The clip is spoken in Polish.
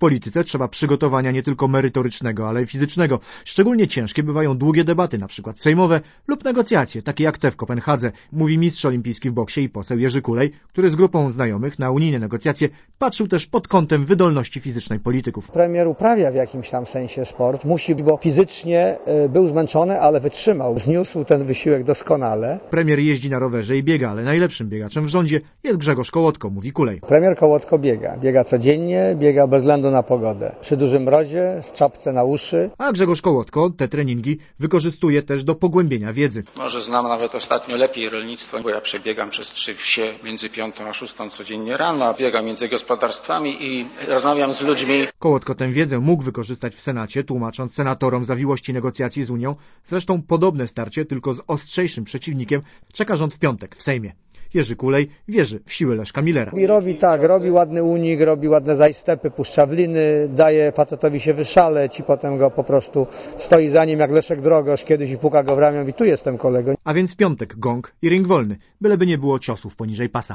polityce trzeba przygotowania nie tylko merytorycznego, ale i fizycznego. Szczególnie ciężkie bywają długie debaty, na przykład sejmowe lub negocjacje, takie jak te w Kopenhadze, mówi mistrz olimpijski w boksie i poseł Jerzy Kulej, który z grupą znajomych na unijne negocjacje patrzył też pod kątem wydolności fizycznej polityków. Premier uprawia w jakimś tam sensie sport, musi, bo fizycznie był zmęczony, ale wytrzymał, zniósł ten wysiłek doskonale. Premier jeździ na rowerze i biega, ale najlepszym biegaczem w rządzie jest Grzegorz Kołotko, mówi Kulej. Premier Kołotko biega codziennie, biega bez względu na pogodę. Przy dużym mrozie, w czapce na uszy. A Grzegorz Kołotko te treningi wykorzystuje też do pogłębienia wiedzy. Może znam nawet ostatnio lepiej rolnictwo, bo ja przebiegam przez 3 wsie między 5 a 6 codziennie rano, biegam między gospodarstwami i rozmawiam z ludźmi. Kołotko tę wiedzę mógł wykorzystać w Senacie, tłumacząc senatorom zawiłości negocjacji z Unią. Zresztą podobne starcie, tylko z ostrzejszym przeciwnikiem, czeka rząd w piątek w Sejmie. Jerzy Kulej wierzy w siłę Leszka Millera. I robi ładny unik, robi ładne zajstepy, puszcza w liny, daje facetowi się wyszaleć i potem go po prostu stoi za nim jak Leszek Drogosz kiedyś i puka go w ramię i tu jestem kolego. A więc w piątek gong i ring wolny, byleby nie było ciosów poniżej pasa.